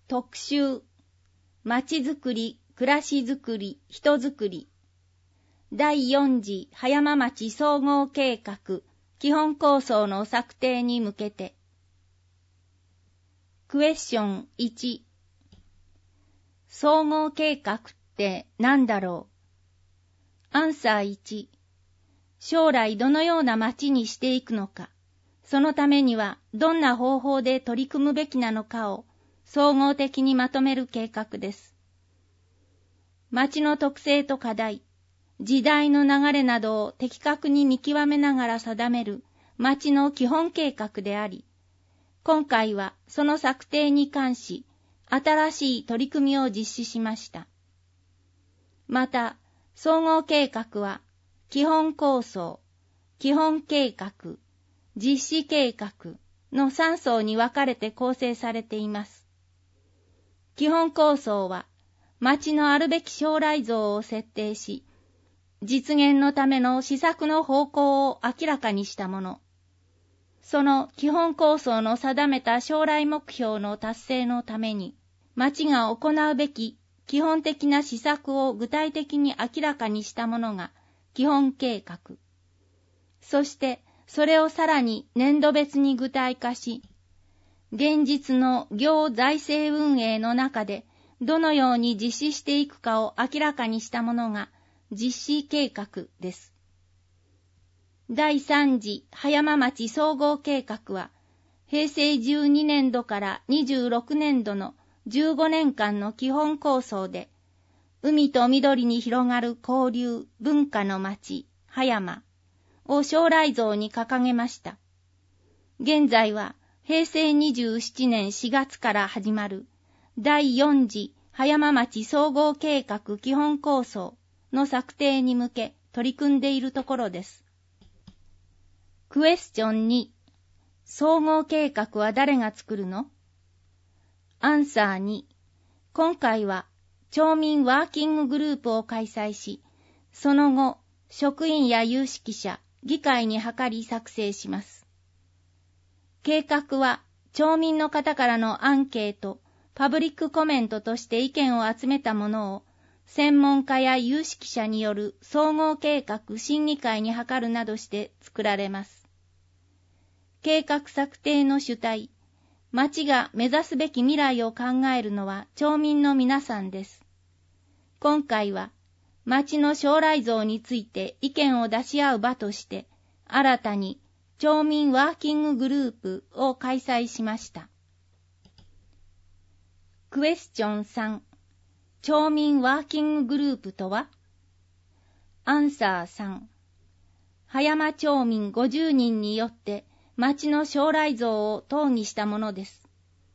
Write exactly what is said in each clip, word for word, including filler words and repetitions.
特集、町づくり、暮らしづくり、人づくり。だいよん次葉山町総合計画、基本構想の策定に向けて。クエスチョンいち。総合計画って何だろう？アンサーいち。将来どのような町にしていくのか、そのためにはどんな方法で取り組むべきなのかを総合的にまとめる計画です。町の特性と課題、時代の流れなどを的確に見極めながら定める町の基本計画であり、今回はその策定に関し、新しい取り組みを実施しました。また、総合計画は、基本構想、基本計画、実施計画のさん層に分かれて構成されています。基本構想は、町のあるべき将来像を設定し、実現のための施策の方向を明らかにしたもの。その基本構想の定めた将来目標の達成のために、町が行うべき基本的な施策を具体的に明らかにしたものが基本計画。そして、それをさらに年度別に具体化し、現実の行財政運営の中でどのように実施していくかを明らかにしたものが実施計画です。だいさん次葉山町総合計画は、平成じゅうにねん度からにじゅうろくねん度のじゅうごねんかんの基本構想で、海と緑に広がる交流文化の町、葉山を将来像に掲げました。現在は平成にじゅうななねんしがつから始まるだいよん次葉山町総合計画基本構想の策定に向け取り組んでいるところです。クエスチョンに、総合計画は誰が作るの？アンサーに、今回は町民ワーキンググループを開催し、その後、職員や有識者、議会に諮り作成します。計画は町民の方からのアンケート、パブリックコメントとして意見を集めたものを、専門家や有識者による総合計画審議会に諮るなどして作られます。計画策定の主体、町が目指すべき未来を考えるのは町民の皆さんです。今回は町の将来像について意見を出し合う場として、新たに町民ワーキンググループを開催しました。クエスチョンさん、町民ワーキンググループとは？アンサーさん、葉山町民ごじゅうにんによって町の将来像を討議したものです。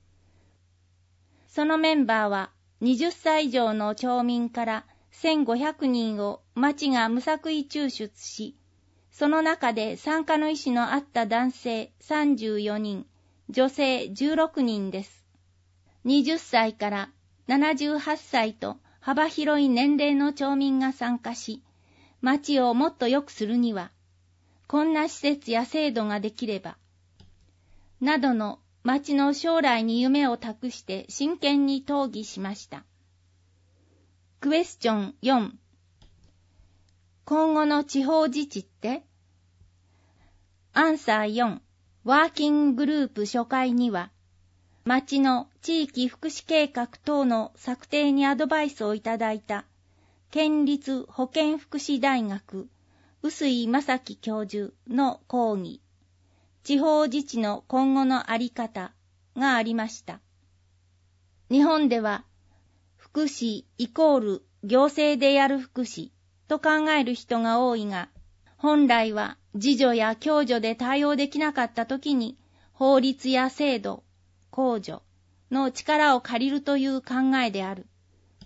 そのメンバーははたち以上の町民からせんごひゃくにんを町が無作為抽出し、その中で参加の意思のあった男性さんじゅうよにん、女性じゅうろくにんです。はたちからななじゅうはっさいと幅広い年齢の町民が参加し、町をもっと良くするには、こんな施設や制度ができれば、などの町の将来に夢を託して真剣に討議しました。クエスチョンよん、今後の地方自治って？アンサーよん、ワーキンググループ初回には、町の地域福祉計画等の策定にアドバイスをいただいた、県立保健福祉大学、臼井正樹教授の講義、地方自治の今後のあり方がありました。日本では、福祉イコール行政でやる福祉と考える人が多いが、本来は自助や共助で対応できなかったときに、法律や制度、公助の力を借りるという考えである。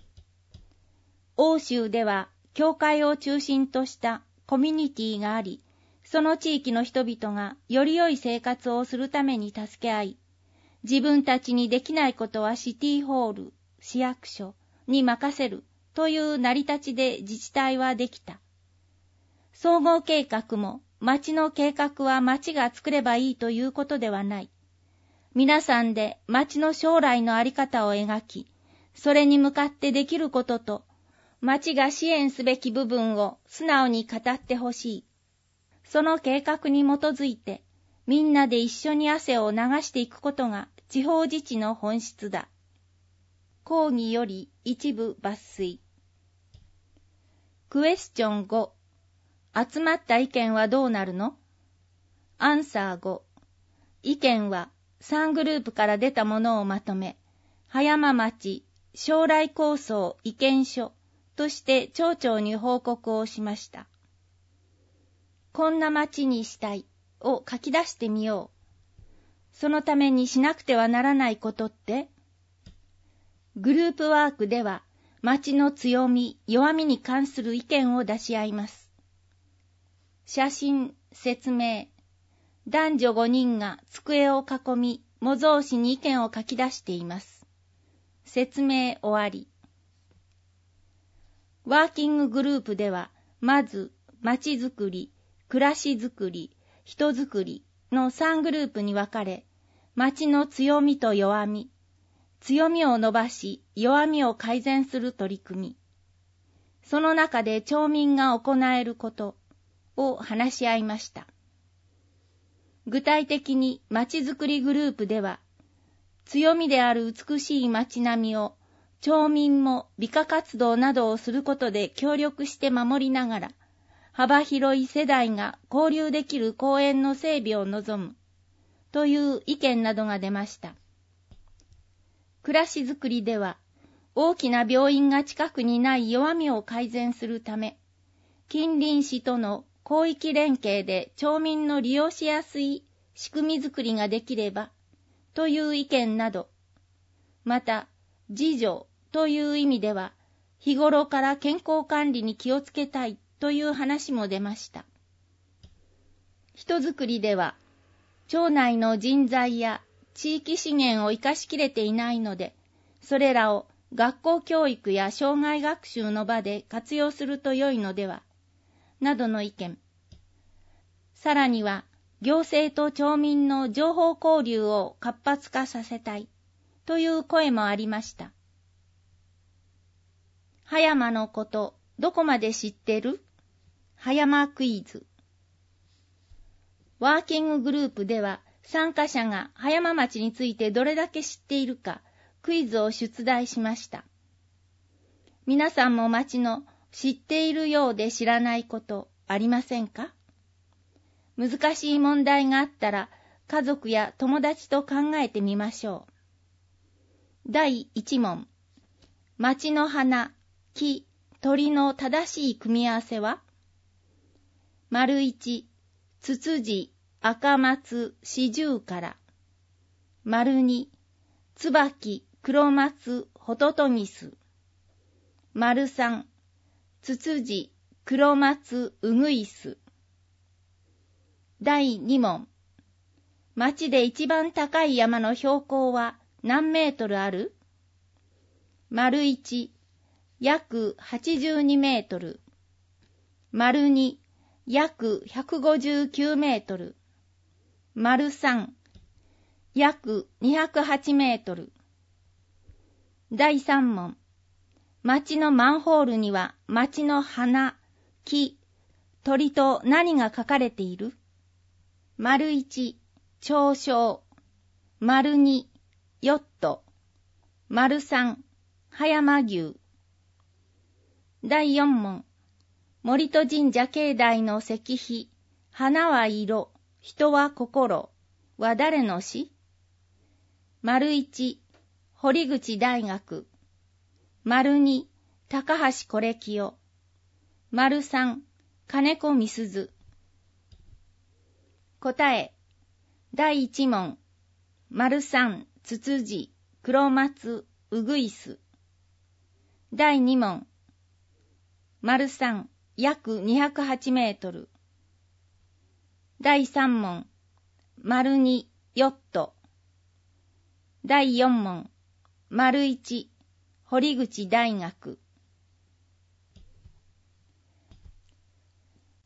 欧州では、教会を中心としたコミュニティがあり、その地域の人々がより良い生活をするために助け合い、自分たちにできないことはシティホール、市役所に任せるという成り立ちで自治体はできた。総合計画も町の計画は町が作ればいいということではない。 皆さんで町の将来のあり方を描き、それに向かってできることと、町が支援すべき部分を素直に語ってほしい。その計画に基づいて、みんなで一緒に汗を流していくことが地方自治の本質だ。講義より一部抜粋。クエスチョンご。集まった意見はどうなるの？アンサーご。意見はさんグループから出たものをまとめ、葉山町将来構想意見書として町長に報告をしました。こんな町にしたいを書き出してみよう。そのためにしなくてはならないことって？グループワークでは町の強み、弱みに関する意見を出し合います。写真、説明。男女ごにんが机を囲み、模造紙に意見を書き出しています。説明終わり。ワーキンググループでは、まず、町づくり、暮らしづくり、人づくりのさんグループに分かれ、町の強みと弱み、強みを伸ばし、弱みを改善する取り組み、その中で町民が行えることを話し合いました。具体的に町づくりグループでは、強みである美しい町並みを町民も美化活動などをすることで協力して守りながら、幅広い世代が交流できる公園の整備を望むという意見などが出ました。暮らしづくりでは、大きな病院が近くにない弱みを改善するため、近隣市との広域連携で町民の利用しやすい仕組みづくりができれば、という意見など、また、自助という意味では、日頃から健康管理に気をつけたいという話も出ました。人づくりでは、町内の人材や地域資源を生かしきれていないので、それらを学校教育や障害学習の場で活用すると良いのでは、などの意見。さらには、行政と町民の情報交流を活発化させたいという声もありました。葉山のこと、どこまで知ってる？葉山クイズ。ワーキンググループでは、参加者が葉山町についてどれだけ知っているか、クイズを出題しました。皆さんも町の知っているようで知らないことありませんか？難しい問題があったら、家族や友達と考えてみましょう。だいいち問。町の花、木、鳥の正しい組み合わせは？丸いち、ツツジ、赤松、シジュウカラ。丸に、ツバキ、黒松、ホトトギス。丸さん、ツツジ、黒松、ウグイス。だいに問。町で一番高い山の標高は何メートルある？丸いち、約はちじゅうにメートル。丸に、約ひゃくごじゅうきゅうメートル。丸さん、約にひゃくはちメートル。だいさん問。町のマンホールには町の花、木、鳥と何が書かれている？丸いち、長章。丸に、ヨット。丸さん、葉山牛。だいよん問。森戸神社境内の石碑、花は色、人は心は誰の詩？丸いち、堀口大学。丸に、高橋是清。丸さん、金子みすず。答え。だいいち問。丸さん、ツツジ、黒松、ウグイス。だいに問。丸さん、約にひゃくはちメートル。だいさん問。丸に、ヨット。だいよん問。丸いち、堀口大学。